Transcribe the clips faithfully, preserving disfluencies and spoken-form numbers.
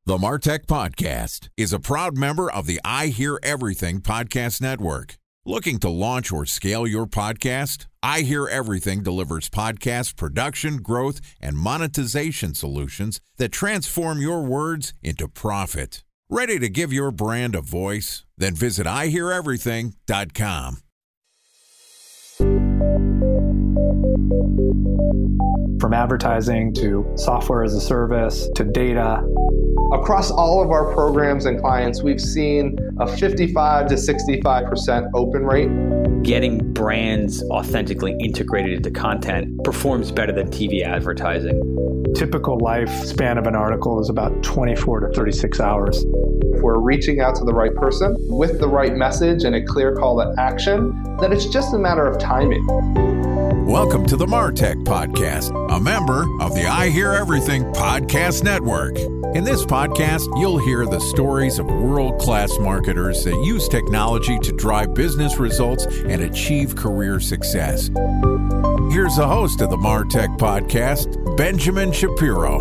The MarTech Podcast is a proud member of the I Hear Everything Podcast Network. Looking to launch or scale your podcast? I Hear Everything delivers podcast production, growth, and monetization solutions that transform your words into profit. Ready to give your brand a voice? Then visit I hear everything dot com. From advertising to software as a service to data. Across all of our programs and clients, we've seen a fifty-five to sixty-five percent open rate. Getting brands authentically integrated into content performs better than T V advertising. Typical lifespan of an article is about twenty-four to thirty-six hours. If we're reaching out to the right person with the right message and a clear call to action, then it's just a matter of timing. Welcome to the MarTech Podcast, a member of the I Hear Everything Podcast Network. In this podcast, you'll hear the stories of world-class marketers that use technology to drive business results and achieve career success. Here's the host of the MarTech Podcast, Benjamin Shapiro.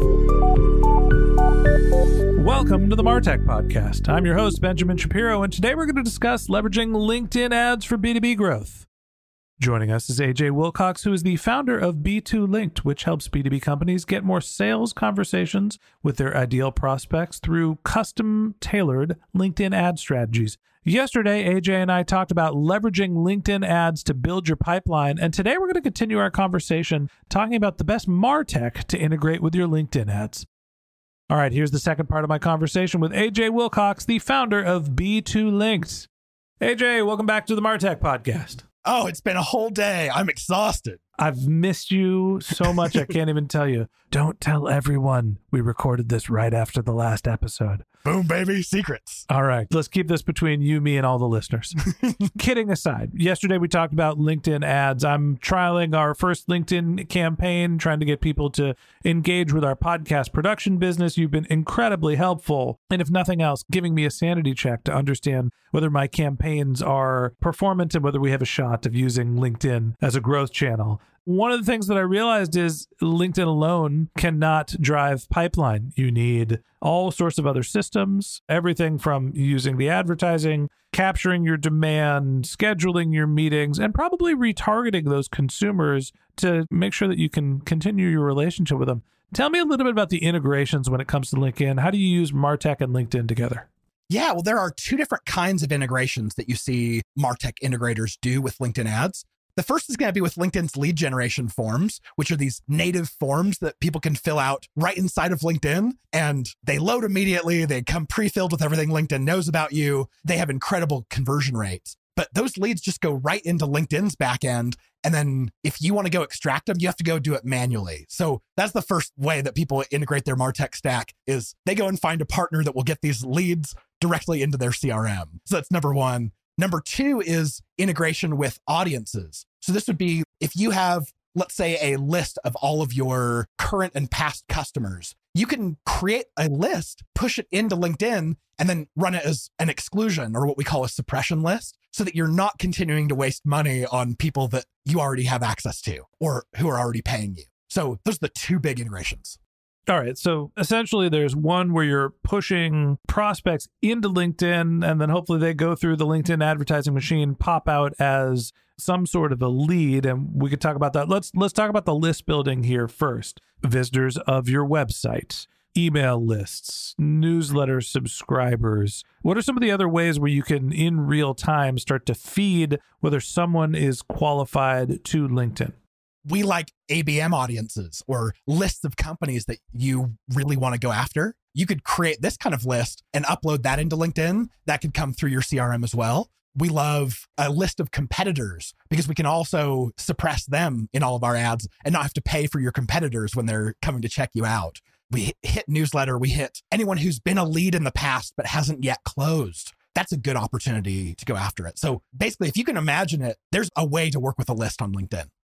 Welcome to the MarTech Podcast. I'm your host, Benjamin Shapiro, and today we're going to discuss leveraging LinkedIn ads for B two B growth. Joining us is A J Wilcox, who is the founder of B two Linked, which helps B two B companies get more sales conversations with their ideal prospects through custom-tailored LinkedIn ad strategies. Yesterday, A J and I talked about leveraging LinkedIn ads to build your pipeline, and today we're going to continue our conversation talking about the best MarTech to integrate with your LinkedIn ads. All right, here's the second part of my conversation with A J Wilcox, the founder of B two Linked. A J, welcome back to the MarTech Podcast. Oh, it's been a whole day. I'm exhausted. I've missed you so much, I can't even tell you. Don't tell everyone we recorded this right after the last episode. Boom, baby, secrets. All right, let's keep this between you, me, and all the listeners. Kidding aside, yesterday we talked about LinkedIn ads. I'm trialing our first LinkedIn campaign, trying to get people to engage with our podcast production business. You've been incredibly helpful. And if nothing else, giving me a sanity check to understand whether my campaigns are performant and whether we have a shot of using LinkedIn as a growth channel. One of the things that I realized is LinkedIn alone cannot drive pipeline. You need all sorts of other systems, everything from using the advertising, capturing your demand, scheduling your meetings, and probably retargeting those consumers to make sure that you can continue your relationship with them. Tell me a little bit about the integrations when it comes to LinkedIn. How do you use MarTech and LinkedIn together? Yeah, well, there are two different kinds of integrations that you see MarTech integrators do with LinkedIn ads. The first is going to be with LinkedIn's lead generation forms, which are these native forms that people can fill out right inside of LinkedIn, and they load immediately. They come pre-filled with everything LinkedIn knows about you. They have incredible conversion rates. But those leads just go right into LinkedIn's backend. And then if you want to go extract them, you have to go do it manually. So that's the first way that people integrate their MarTech stack is they go and find a partner that will get these leads directly into their C R M. So that's number one. Number two is integration with audiences. So this would be if you have, let's say, a list of all of your current and past customers, you can create a list, push it into LinkedIn, and then run it as an exclusion or what we call a suppression list so that you're not continuing to waste money on people that you already have access to or who are already paying you. So those are the two big integrations. All right. So essentially there's one where you're pushing prospects into LinkedIn and then hopefully they go through the LinkedIn advertising machine, pop out as some sort of a lead. And we could talk about that. Let's let's talk about the list building here first. Visitors of your website, email lists, newsletter subscribers. What are some of the other ways where you can in real time start to feed whether someone is qualified to LinkedIn? We like A B M audiences or lists of companies that you really want to go after. You could create this kind of list and upload that into LinkedIn. That could come through your C R M as well. We love a list of competitors because we can also suppress them in all of our ads and not have to pay for your competitors when they're coming to check you out. We hit newsletter. We hit anyone who's been a lead in the past but hasn't yet closed. That's a good opportunity to go after it. So basically, if you can imagine it, there's a way to work with a list on LinkedIn.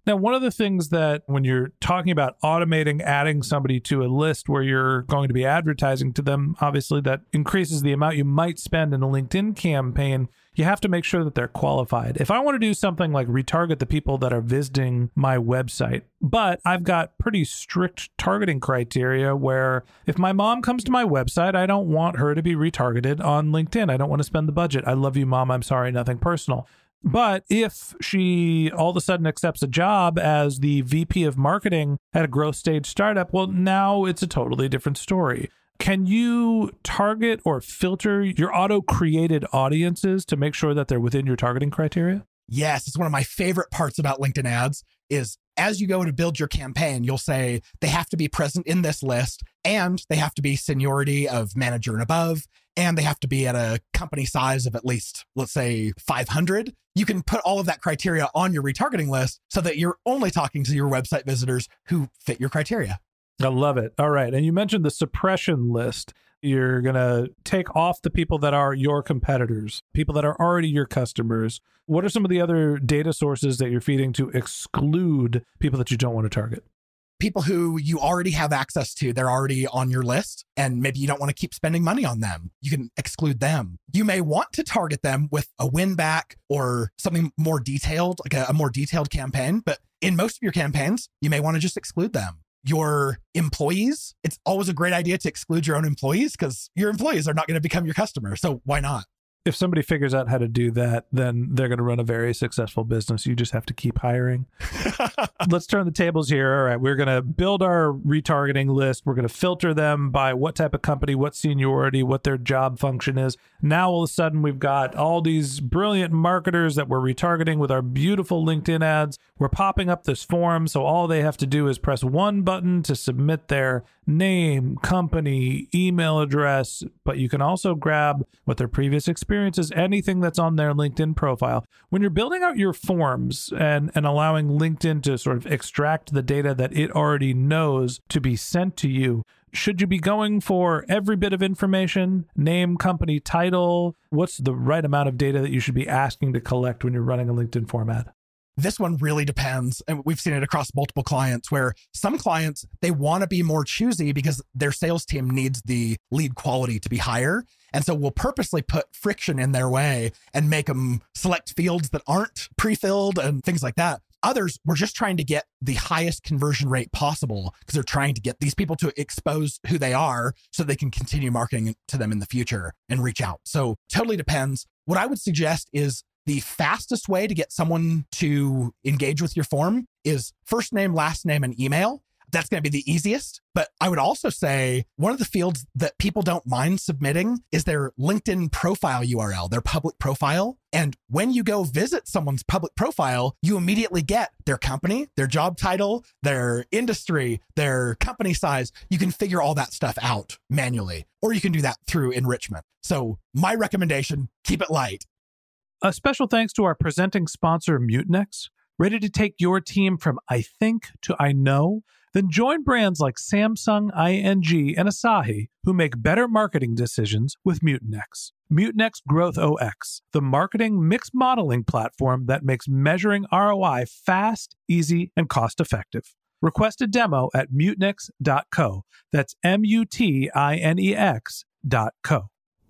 Now, one of the things that when you're talking about automating adding somebody to a list where you're going to be advertising to them, obviously that increases the amount you might spend in a LinkedIn campaign. You have to make sure that they're qualified. If I want to do something like retarget the people that are visiting my website, but I've got pretty strict targeting criteria where if my mom comes to my website, I don't want her to be retargeted on LinkedIn. I don't want to spend the budget. I love you, Mom. I'm sorry, nothing personal. But if she all of a sudden accepts a job as the V P of marketing at a growth stage startup, well, now it's a totally different story. Can you target or filter your auto-created audiences to make sure that they're within your targeting criteria? Yes, it's one of my favorite parts about LinkedIn ads is as you go to build your campaign, you'll say they have to be present in this list and they have to be seniority of manager and above, and they have to be at a company size of at least, let's say, five hundred. You can put all of that criteria on your retargeting list so that you're only talking to your website visitors who fit your criteria. I love it. All right. And you mentioned the suppression list. You're going to take off the people that are your competitors, people that are already your customers. What are some of the other data sources that you're feeding to exclude people that you don't want to target? People who you already have access to, they're already on your list, and maybe you don't want to keep spending money on them. You can exclude them. You may want to target them with a win back or something more detailed, like a, a more detailed campaign. But in most of your campaigns, you may want to just exclude them. Your employees, it's always a great idea to exclude your own employees because your employees are not going to become your customer. So why not? If somebody figures out how to do that, then they're going to run a very successful business. You just have to keep hiring. Let's turn the tables here. All right, we're going to build our retargeting list. We're going to filter them by what type of company, what seniority, what their job function is. Now, all of a sudden, we've got all these brilliant marketers that we're retargeting with our beautiful LinkedIn ads. We're popping up this form, so all they have to do is press one button to submit their name, company, email address, but you can also grab what their previous experience is, anything that's on their LinkedIn profile. When you're building out your forms and, and allowing LinkedIn to sort of extract the data that it already knows to be sent to you, should you be going for every bit of information, name, company, title? What's the right amount of data that you should be asking to collect when you're running a LinkedIn form ad? This one really depends. And we've seen it across multiple clients where some clients, they want to be more choosy because their sales team needs the lead quality to be higher. And so we'll purposely put friction in their way and make them select fields that aren't pre-filled and things like that. Others, we're just trying to get the highest conversion rate possible because they're trying to get these people to expose who they are so they can continue marketing to them in the future and reach out. So totally depends. What I would suggest is the fastest way to get someone to engage with your form is first name, last name, and email. That's going to be the easiest. But I would also say one of the fields that people don't mind submitting is their LinkedIn profile U R L, their public profile. And when you go visit someone's public profile, you immediately get their company, their job title, their industry, their company size. You can figure all that stuff out manually, or you can do that through enrichment. So my recommendation, keep it light. A special thanks to our presenting sponsor, Mutinex. Ready to take your team from I think to I know? Then join brands like Samsung, I N G, and Asahi who make better marketing decisions with Mutinex. Mutinex Growth O X, the marketing mix modeling platform that makes measuring R O I fast, easy, and cost-effective. Request a demo at mutinex dot co. That's M U T I N E X dot co.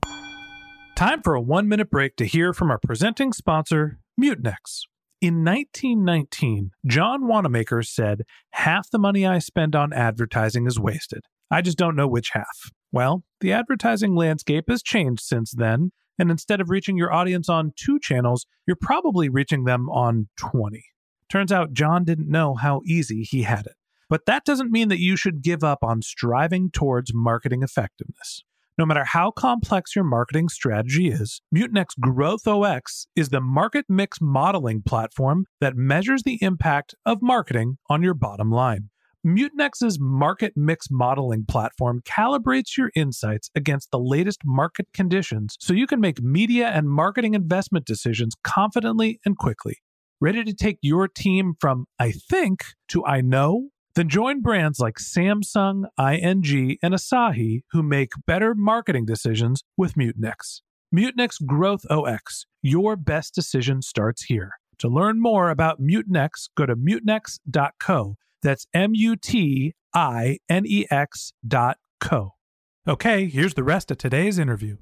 Time for a one-minute break to hear from our presenting sponsor, Mutinex. In nineteen nineteen, John Wanamaker said, "Half the money I spend on advertising is wasted. I just don't know which half." Well, the advertising landscape has changed since then, and instead of reaching your audience on two channels, you're probably reaching them on twenty. Turns out John didn't know how easy he had it. But that doesn't mean that you should give up on striving towards marketing effectiveness. No matter how complex your marketing strategy is, Mutinex Growth O X is the market mix modeling platform that measures the impact of marketing on your bottom line. Mutinex's market mix modeling platform calibrates your insights against the latest market conditions so you can make media and marketing investment decisions confidently and quickly. Ready to take your team from I think to I know? Then join brands like Samsung, I N G, and Asahi who make better marketing decisions with Mutinex. Mutinex Growth O X. Your best decision starts here. To learn more about Mutinex, go to mutinex dot co. That's M U T I N E X dot co. Okay, here's the rest of today's interview.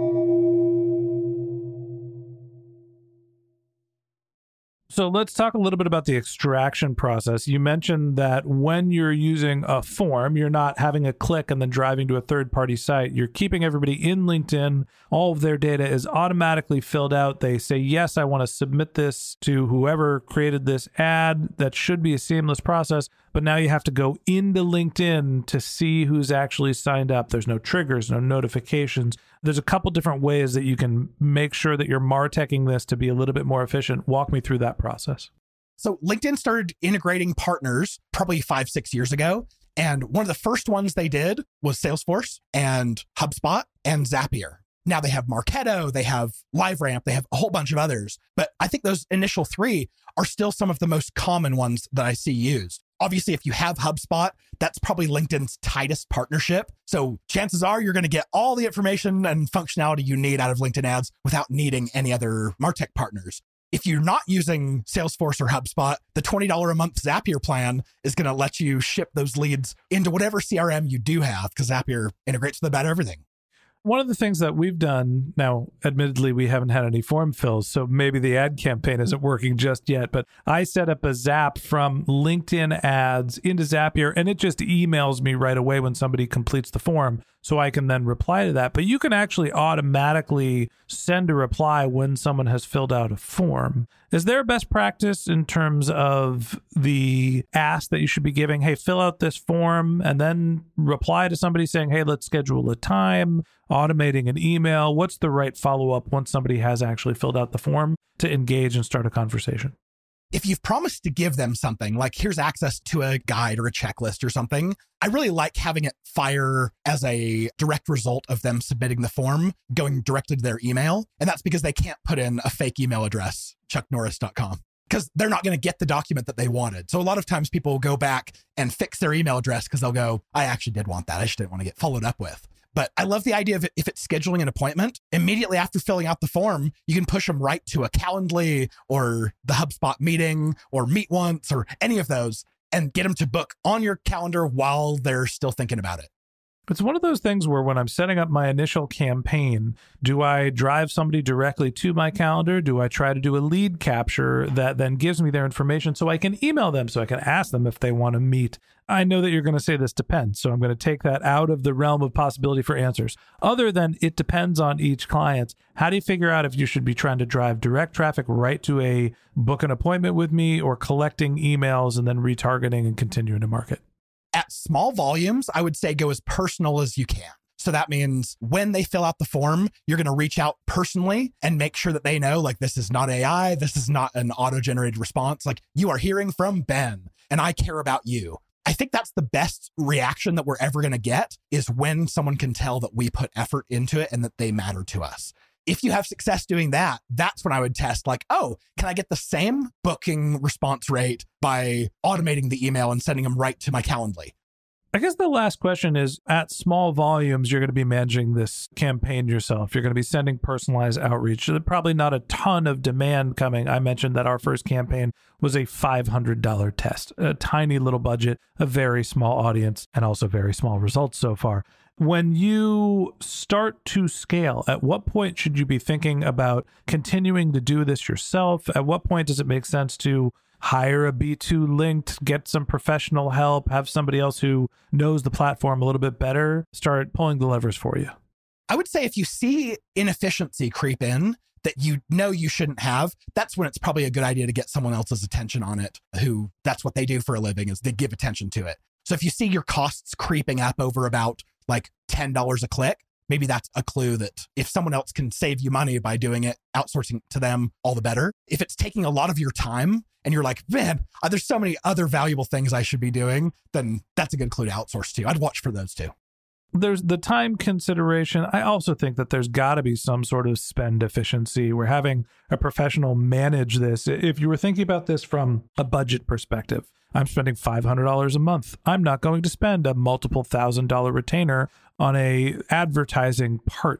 So let's talk a little bit about the extraction process. You mentioned that when you're using a form, you're not having a click and then driving to a third-party site. You're keeping everybody in LinkedIn. All of their data is automatically filled out. They say, yes, I want to submit this to whoever created this ad. That should be a seamless process. But now you have to go into LinkedIn to see who's actually signed up. There's no triggers, no notifications. There's a couple different ways that you can make sure that you're MarTeching this to be a little bit more efficient. Walk me through that process. So LinkedIn started integrating partners probably five, six years ago. And one of the first ones they did was Salesforce and HubSpot and Zapier. Now they have Marketo, they have LiveRamp, they have a whole bunch of others. But I think those initial three are still some of the most common ones that I see used. Obviously, if you have HubSpot, that's probably LinkedIn's tightest partnership. So chances are you're going to get all the information and functionality you need out of LinkedIn ads without needing any other MarTech partners. If you're not using Salesforce or HubSpot, the twenty dollars a month Zapier plan is going to let you ship those leads into whatever C R M you do have, because Zapier integrates with about everything. One of the things that we've done now, admittedly, we haven't had any form fills, so maybe the ad campaign isn't working just yet, but I set up a Zap from LinkedIn ads into Zapier, and it just emails me right away when somebody completes the form, so I can then reply to that. But you can actually automatically send a reply when someone has filled out a form. Is there a best practice in terms of the ask that you should be giving? Hey, fill out this form, and then reply to somebody saying, hey, let's schedule a time, automating an email. What's the right follow-up once somebody has actually filled out the form to engage and start a conversation? If you've promised to give them something, like here's access to a guide or a checklist or something, I really like having it fire as a direct result of them submitting the form, going directly to their email. And that's because they can't put in a fake email address, chuck norris dot com, because they're not going to get the document that they wanted. So a lot of times people will go back and fix their email address because they'll go, I actually did want that. I just didn't want to get followed up with. But I love the idea of it, if it's scheduling an appointment, immediately after filling out the form, you can push them right to a Calendly or the HubSpot meeting or Meet Once or any of those and get them to book on your calendar while they're still thinking about it. It's one of those things where when I'm setting up my initial campaign, do I drive somebody directly to my calendar? Do I try to do a lead capture that then gives me their information so I can email them, so I can ask them if they want to meet? I know that you're going to say this depends, so I'm going to take that out of the realm of possibility for answers. Other than it depends on each client, how do you figure out if you should be trying to drive direct traffic right to a book an appointment with me or collecting emails and then retargeting and continuing to market? At small volumes, I would say go as personal as you can. So that means when they fill out the form, you're going to reach out personally and make sure that they know, like, this is not A I. This is not an auto-generated response. Like, you are hearing from Ben and I care about you. I think that's the best reaction that we're ever going to get, is when someone can tell that we put effort into it and that they matter to us. If you have success doing that, that's when I would test, like, oh, can I get the same booking response rate by automating the email and sending them right to my Calendly? I guess the last question is, at small volumes, you're going to be managing this campaign yourself. You're going to be sending personalized outreach. There's probably not a ton of demand coming. I mentioned that our first campaign was a five hundred dollars test, a tiny little budget, a very small audience, and also very small results so far. When you start to scale, at what point should you be thinking about continuing to do this yourself? At what point does it make sense to hire a B two linked, get some professional help, have somebody else who knows the platform a little bit better, start pulling the levers for you? I would say if you see inefficiency creep in that you know you shouldn't have, that's when it's probably a good idea to get someone else's attention on it, who that's what they do for a living, is they give attention to it. So if you see your costs creeping up over about like ten dollars a click, maybe that's a clue that if someone else can save you money by doing it, outsourcing to them, all the better. If it's taking a lot of your time and you're like, man, there's so many other valuable things I should be doing, then that's a good clue to outsource to. I'd watch for those too. There's the time consideration. I also think that there's got to be some sort of spend efficiency. We're having a professional manage this. If you were thinking about this from a budget perspective, I'm spending five hundred dollars a month. I'm not going to spend a multiple thousand dollar retainer on a advertising partner.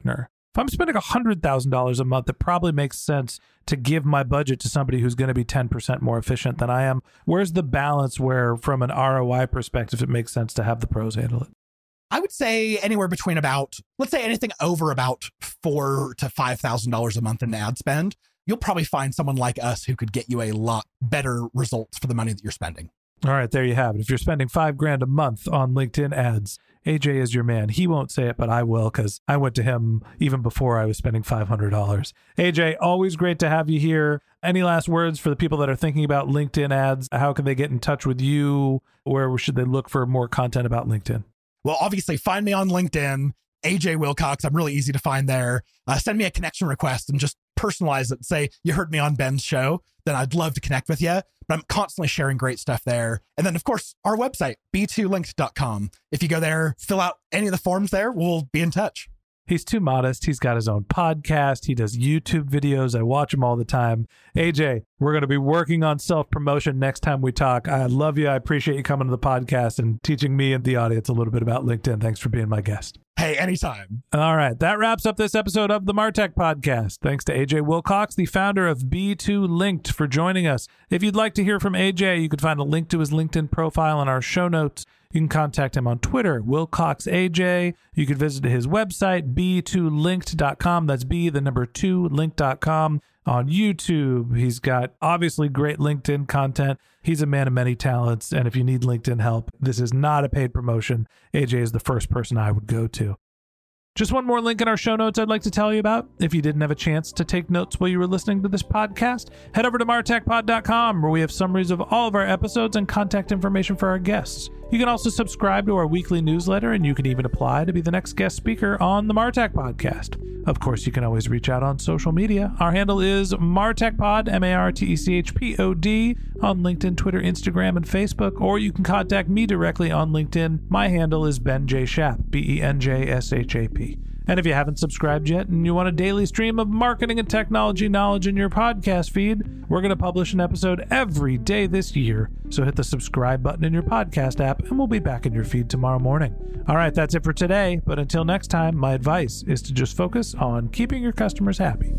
If I'm spending one hundred thousand dollars a month, it probably makes sense to give my budget to somebody who's going to be ten percent more efficient than I am. Where's the balance where, from an R O I perspective, it makes sense to have the pros handle it? I would say anywhere between about, let's say anything over about four to five thousand dollars a month in ad spend, you'll probably find someone like us who could get you a lot better results for the money that you're spending. All right, there you have it. If you're spending five grand a month on LinkedIn ads, A J is your man. He won't say it, but I will, because I went to him even before I was spending five hundred dollars. A J, always great to have you here. Any last words for the people that are thinking about LinkedIn ads? How can they get in touch with you? Where should they look for more content about LinkedIn? Well, obviously, find me on LinkedIn, A J Wilcox. I'm really easy to find there. Uh, send me a connection request and just personalize it. Say, you heard me on Ben's show, then I'd love to connect with you. But I'm constantly sharing great stuff there. And then, of course, our website, b two linked dot com. If you go there, fill out any of the forms there, we'll be in touch. He's too modest. He's got his own podcast. He does YouTube videos. I watch him all the time. A J, we're going to be working on self-promotion next time we talk. I love you. I appreciate you coming to the podcast and teaching me and the audience a little bit about LinkedIn. Thanks for being my guest. Hey, anytime. All right. That wraps up this episode of the MarTech Podcast. Thanks to A J Wilcox, the founder of B two Linked, for joining us. If you'd like to hear from A J, you can find a link to his LinkedIn profile in our show notes. You can contact him on Twitter, Wilcox A J. You can visit his website, b two linked dot com. That's B, the number two, linked dot com. On YouTube, he's got obviously great LinkedIn content. He's a man of many talents, and if you need LinkedIn help, this is not a paid promotion. A J is the first person I would go to. Just one more link in our show notes I'd like to tell you about. If you didn't have a chance to take notes while you were listening to this podcast, head over to martech pod dot com, where we have summaries of all of our episodes and contact information for our guests. You can also subscribe to our weekly newsletter, and you can even apply to be the next guest speaker on the MarTech Podcast. Of course, you can always reach out on social media. Our handle is MarTechPod, M A R T E C H P O D, on LinkedIn, Twitter, Instagram, and Facebook, or you can contact me directly on LinkedIn. My handle is Ben J. Shap, B E N J S H A P. And if you haven't subscribed yet and you want a daily stream of marketing and technology knowledge in your podcast feed, we're going to publish an episode every day this year. So hit the subscribe button in your podcast app and we'll be back in your feed tomorrow morning. All right, that's it for today. But until next time, my advice is to just focus on keeping your customers happy.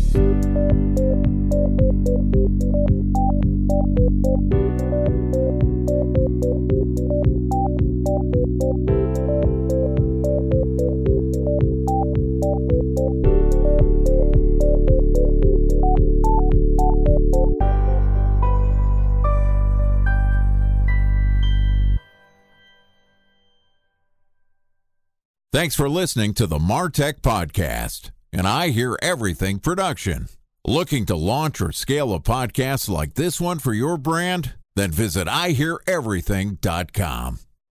Thanks for listening to the MarTech Podcast, an I Hear Everything production. Looking to launch or scale a podcast like this one for your brand? Then visit i hear everything dot com.